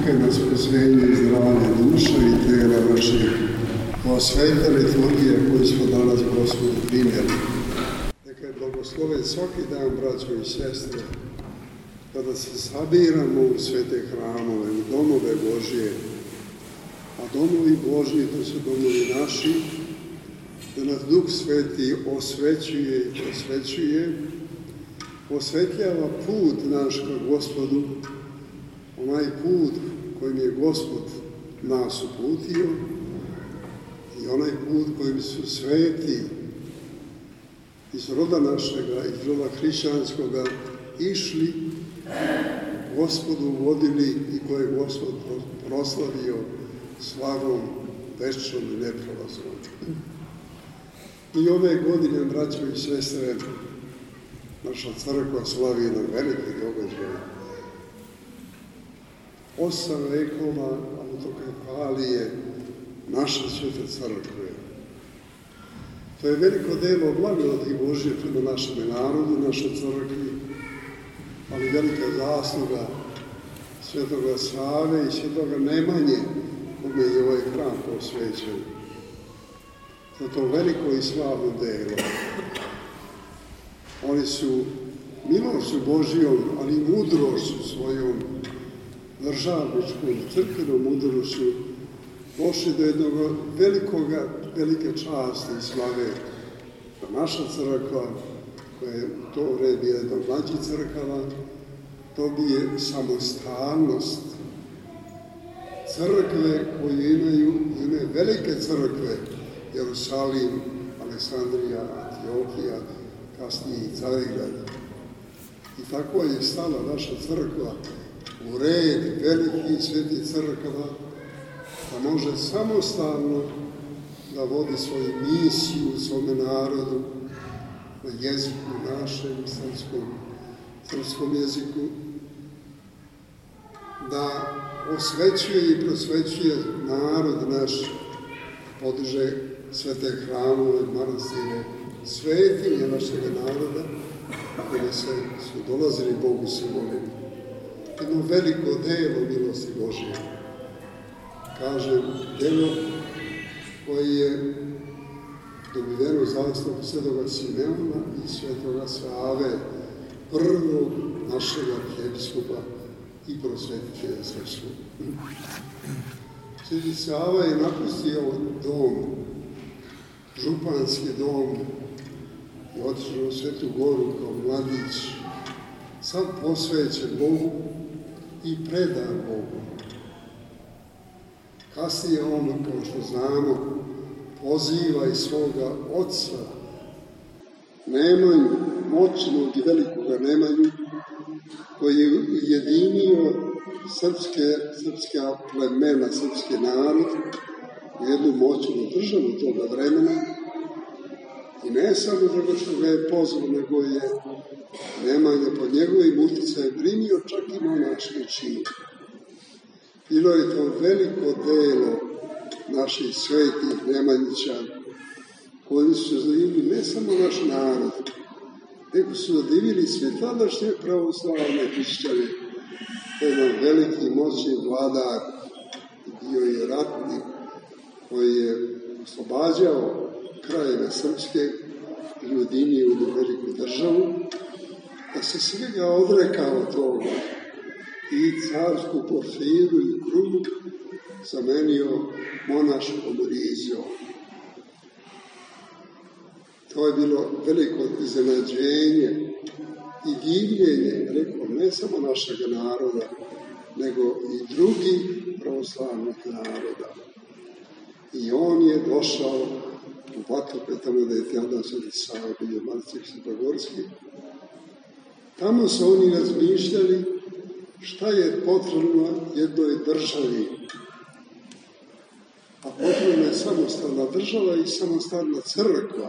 neka nas posvenje i zdravlje duša i tela naših, kao sveta liturgija koju smo danas Gospodu primjeli. Neka je blagosloven svaki dan, braćo i sestre, kada se sabiramo u svete hramove, u domove Božije, a domovi Božji, to su domovi naši, da nas Duh Sveti osvećuje i prosvećuje, osvetljava put naš ka Gospodu, onaj put kojim je Gospod nas uputio i onaj put kojim su sveti iz roda našega, iz roda hrišćanskoga išli, Gospodu vodili i koje je Gospod proslavio slavom večnom i neprolaznom. I ove godine, braćo i sestre, naša crkva slavi na veliki događaj. 8 vekova autokefalije naše svete crkve. To je veliko delo blagodati Božje prema našem narodu, našoj crkvi, ali velika zasluga svetoga Save i svetoga Nemanje, kome je ovaj hram posvećen. Za to veliko i slavno delo. Oni su milošću Božijom, ali i mudrošću svojom, državničkom, crkvenom mudrošću, došli do jednog velike časti i slave. Da naša crkva, koja je u to vreme jedna od mlađih crkava, dobije samostalnost. Crkve koje imaju velike crkve, Jerusalim, Aleksandrija, Antiohija, kasnije i Carigrad. I tako je stala naša crkva u red velikih svetih crkava, da može samostalno da vodi svoju misiju u svome narodu, na jeziku našem, srpskom jeziku, da osvećuje i prosvećuje narod naš, podiže svete hramove, manastire, svetinje našeg naroda, koje su dolazili Bogu se molili. Jedno veliko delo milosti Božje. Kažem, delo koje je dobiveno zastavom svetoga Simeona i svetoga Save, prvog našeg arhijepiskopa i prosvetitelja srpskog. Sveti Sava je napustio dom, županski dom, i otišao u Svetu Goru kao mladić, sad posvećen Bogu i predan Bogu. Kasnije on, kao što znamo, poziva i svoga oca, Nemanju, moćnog i velikoga Nemanju, koji je ujedinio srpska plemena, srpski narod u jednu moćnu državu toga vremena. I ne samo zato što ga je pozvao, nego je Nemanja pod njegovim uticajem primio čak i monaški čin. Bilo je to veliko delo naših svetih Nemanjića, koji su zadivili ne samo naš narod, nego su zadivili sve tadašnje pravoslavne hrišćane. To je jedan veliki moćni vladar, bio je ratnik, koji je oslobađao krajeve srpske i ujedinio u veliku državu, da se svega odrekao toga i carsku porfiru i krunu zamenio monaškom rizijom. To je bilo veliko iznenađenje i divljenje, rekao, ne samo našeg naroda, nego i drugih pravoslavnih naroda. I on je došao u Vatopet, tamo da je tada Sveti Sava bio Marcik Svetogorski. Tamo su oni razmišljali šta je potrebno jednoj državi. A potrebna je samostalna država i samostalna crkva.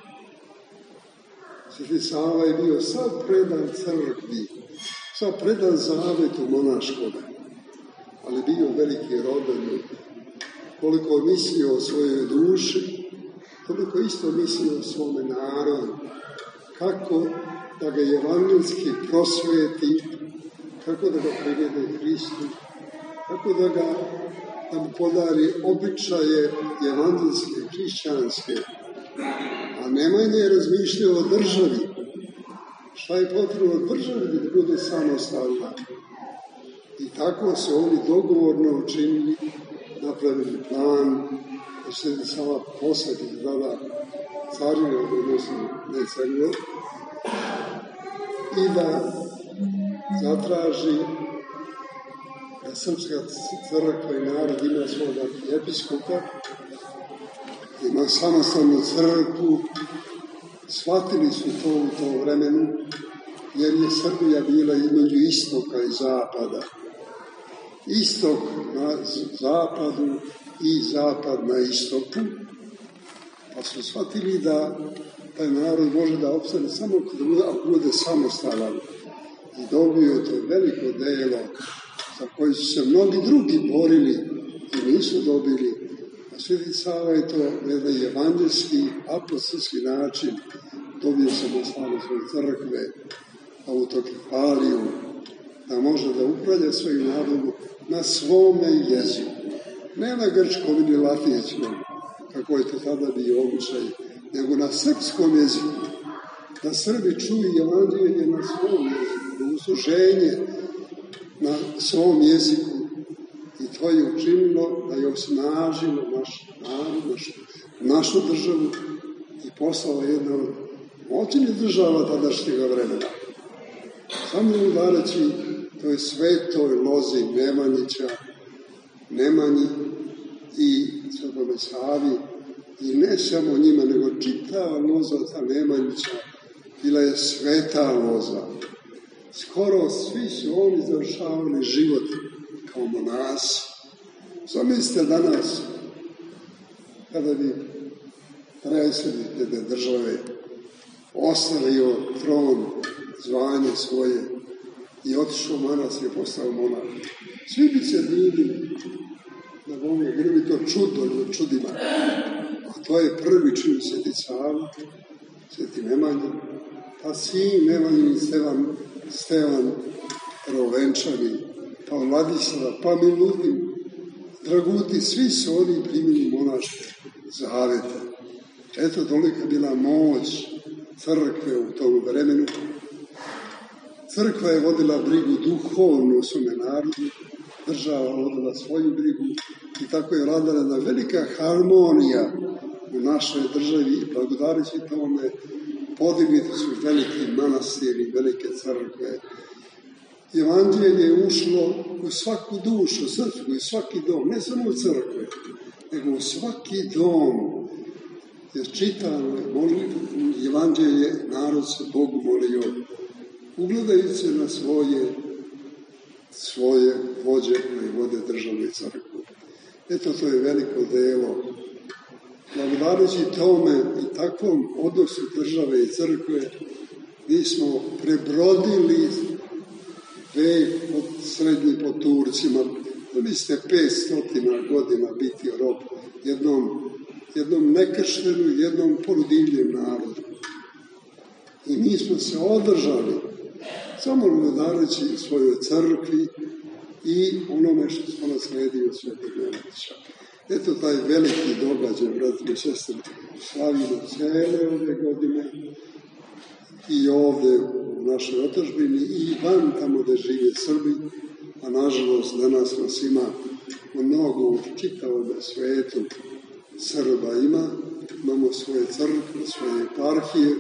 Sveti Sava je bio sav predan crkvi, sav predan zavetu monaškoga, ali bio veliki rodoljub. Koliko mislio o svojoj duši, toliko isto mislio o svome narodu, kako da ga evangelski prosveti, kako da ga privede Hristu, kako da mu podari običaje evanđelske, hrišćanske, a najmanje razmišljao o državi. Šta je potrebno državi da bude samostalna? I tako se oni dogovorno učinili, napravili plan, da se sama posadi tada carina, odnosno ne carina, i da zatraži da srpska crkva i narod ima svoga episkopa, ima samostalnu crkvu. Shvatili su to u tom vremenu, jer je Srbija bila između istoka i zapada. Istok na zapadu i zapad na istoku, pa su shvatili da taj narod može da opstane samo ako bude samostalan. I dobio to veliko delo za koji su se mnogi drugi borili i nisu dobili. A Sveti Sava je to na jedan evanđelski, apostolski način dobio samostalnost svoje crkve, autokefaliju, da može da upravlja svojim narodom na svome jeziku. Ne na grčkom ili latinskom, kako je to tada bio običaj, nego na srpskom jeziku. Da Srbi čuju evanđelje na svom jeziku, usluženje na svom jeziku. I to je učinilo da je osnažilo naš narod, našu državu i poslala jedna od moćnih država tadašnjega vremena. Samo udareći toj svetoj lozi Nemanji i Svetome Savi, i ne samo njima, nego čitava loza ta Nemanjića bila je sveta loza. Skoro svi su oni završavali život kao monasi. Zamislite danas, kada bi predsjednik jedne države ostavio tron, zvanje svoje i otišao u manastir i postao monah. Svi bi se divili da Boga, bilo bi to čudo ili čudima. A to je prvi čin Sveti Sava, Sveti Nemanja, pa sin Nemanjin Stevan Prvovenčani, pa Vladislava, pa Milutin, Dragutin, svi su oni primili monaške zavete. Eto tolika bila moć crkve u tom vremenu. Crkva je vodila brigu duhovnu u svome narodu, država vodila svoju brigu i tako je radila jedna velika harmonija u našoj državi i blagodareći tome podignuti su veliki manastiri, velike crkve. Evanđelje je ušlo u svaku dušu, srpsku, u svaki dom, ne samo u crkve, nego u svaki dom. Jer čitano je Evanđelje, narod se Bogu molio, ugledajući se na svoje vođe koji vode državu i crkvu. Eto, to je veliko delo. Blagodareći tome i takvom odnosu države i crkve, mi smo prebrodili vek srednji pod Turcima. Mislite, 500 godina biti rob jednom nekrštenu, jednom porudiljem narodu. I mi smo se održali, samo blagodareći svojoj crkvi i onome što smo nasledili od Svetog Nemanjića. Eto taj veliki događaj, brati i sestre, slavimo cele ove godine i ovde u našoj otadžbini i van tamo gde žive Srbi, a nažalost danas nas ima mnogo u čitavom svetu Srba imamo svoje crkve, svoje eparhije,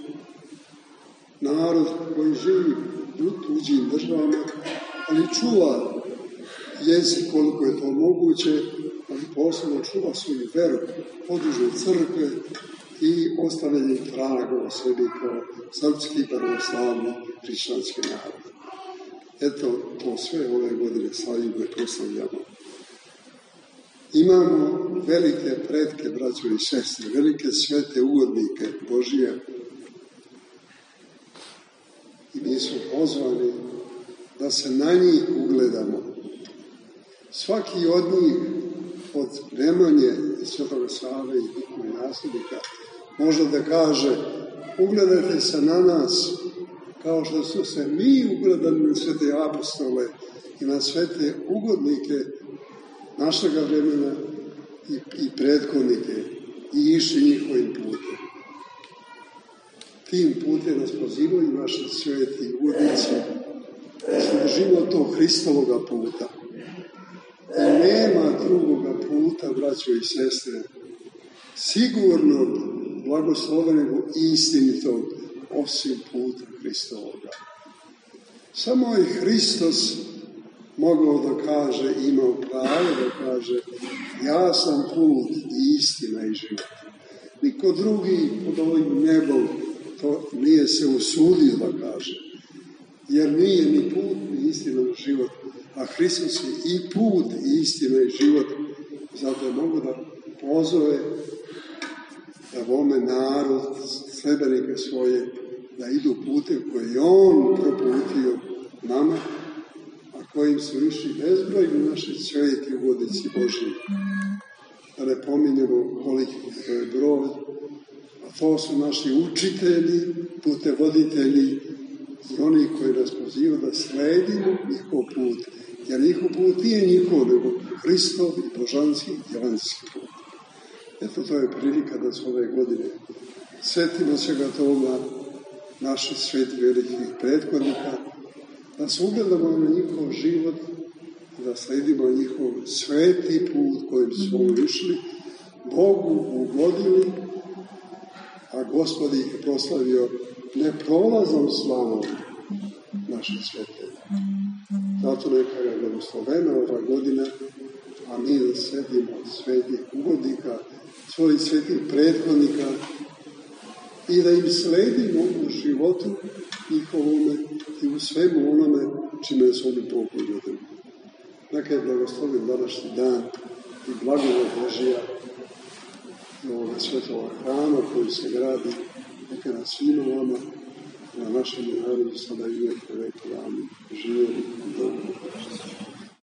narod koji živi u tuđim državama, ali čuva jezik koliko je to moguće, ali posebno čuva svoju veru, podiže crkve i ostavlja traga o sebi kao srpski pravoslavni hrišćanski narod. Eto, to sve ove godine slavimo i proslavljamo. Imamo velike pretke, braćo i sestre, velike svete ugodnike Božije i mi smo pozvani da se na njih ugledamo. Svaki od njih, od Nemanje i Svetog Save i njihovih nasljednika, može da kaže: ugledajte se na nas kao što su se mi ugledali na svete apostole i na sve te ugodnike našega vremena i prethodnike i išli njihovim putem. Tim putem nas pozivaju naši sveti ugodnici da se držimo tog Hristovoga puta. I nema drugoga puta, braćo i sestre, sigurno blagoslovenog i istinitog, osim puta Hristovoga. Samo je Hristos mogao da kaže, imao pravo da kaže, ja sam put i istina i život. Niko drugi pod ovim nebom to nije se usudio da kaže, jer nije ni put ni istina ni život, a Hristos je i put i istina i život, zato je mogu da pozove da vome narod, sledbenike svoje, da idu putem koje je on proputio nama, a kojim su išli bezbrojni naši sveti ugodnici Božji. Da ne pominjemo koliki to je broj, a to su naši učitelji, putevoditelji i oni koji nas pozivaju da sledimo njihov put. Jer njihov put nije njihov, nego Hristov i božanski i evanđelski put. Eto, to je prilika da se ove godine svetimo svega toga naših sveti velikih prethodnika, da se ugledamo na njihov život, da sledimo njihov sveti put kojim su oni išli, Bogu ugodili, a Gospod ih je proslavio neprolaznom slavom naših svetitelja. Zato neka je blagoslovena ova godina, a mi da sledimo svetih ugodnika, svojih svetih prethodnika i da im sledimo u životu njihovome i u svemu onome čime su oni pogodili. Neka je blagosloven današnji dan i blagodat Božija i ovoga svetova hrama koji se gradi, neka na svima vama, na našem narodu sada i uvijek, amin. Živjeli dobro.